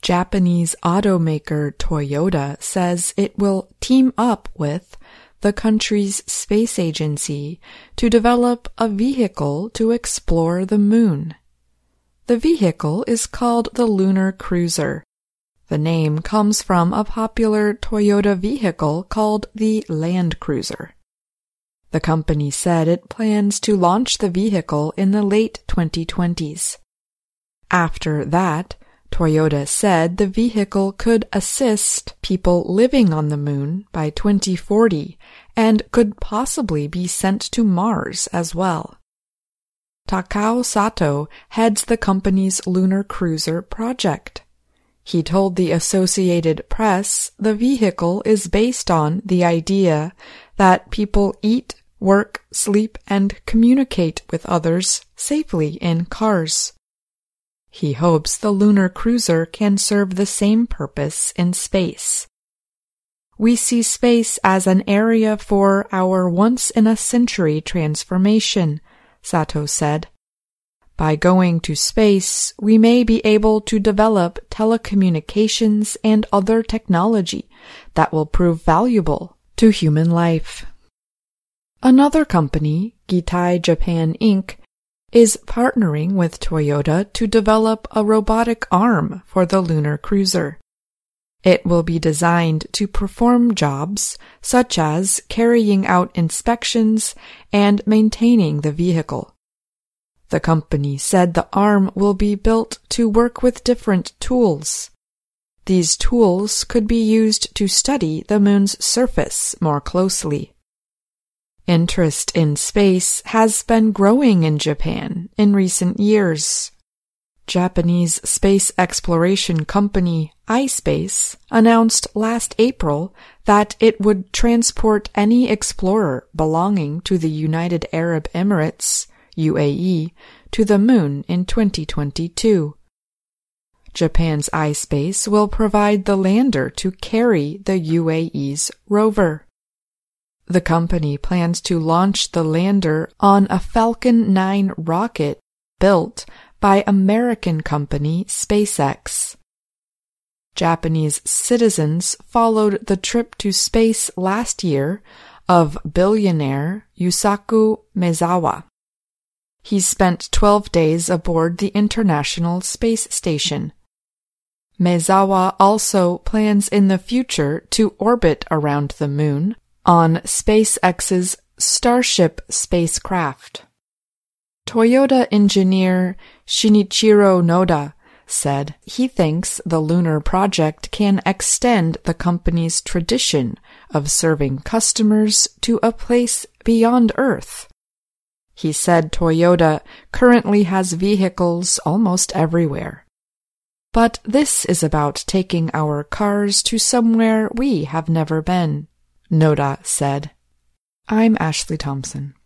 Japanese automaker Toyota says it will team up with the country's space agency to develop a vehicle to explore the moon. The vehicle is called the Lunar Cruiser. The name comes from a popular Toyota vehicle called the Land Cruiser. The company said it plans to launch the vehicle in the late 2020s. After that, Toyota said the vehicle could assist people living on the moon by 2040 and could possibly be sent to Mars as well. Takao Sato heads the company's Lunar Cruiser project. He told the Associated Press the vehicle is based on the idea that people eat, work, sleep, and communicate with others safely in cars. He hopes the Lunar Cruiser can serve the same purpose in space. We see space as an area for our once-in-a-century transformation, Sato said. By going to space, we may be able to develop telecommunications and other technology that will prove valuable to human life. Another company, Gitai Japan Inc., is partnering with Toyota to develop a robotic arm for the Lunar Cruiser. It will be designed to perform jobs such as carrying out inspections and maintaining the vehicle. The company said the arm will be built to work with different tools. These tools could be used to study the moon's surface more closely. Interest in space has been growing in Japan in recent years. Japanese space exploration company iSpace announced last April that it would transport any explorer belonging to the United Arab Emirates, UAE, to the moon in 2022. Japan's iSpace will provide the lander to carry the UAE's rover. The company plans to launch the lander on a Falcon 9 rocket built by American company SpaceX. Japanese citizens followed the trip to space last year of billionaire Yusaku Maezawa. He spent 12 days aboard the International Space Station. Maezawa also plans in the future to orbit around the moon on SpaceX's Starship spacecraft. Toyota engineer Shinichiro Noda said he thinks the lunar project can extend the company's tradition of serving customers to a place beyond Earth. He said Toyota currently has vehicles almost everywhere. But this is about taking our cars to somewhere we have never been, Noda said. I'm Ashley Thompson.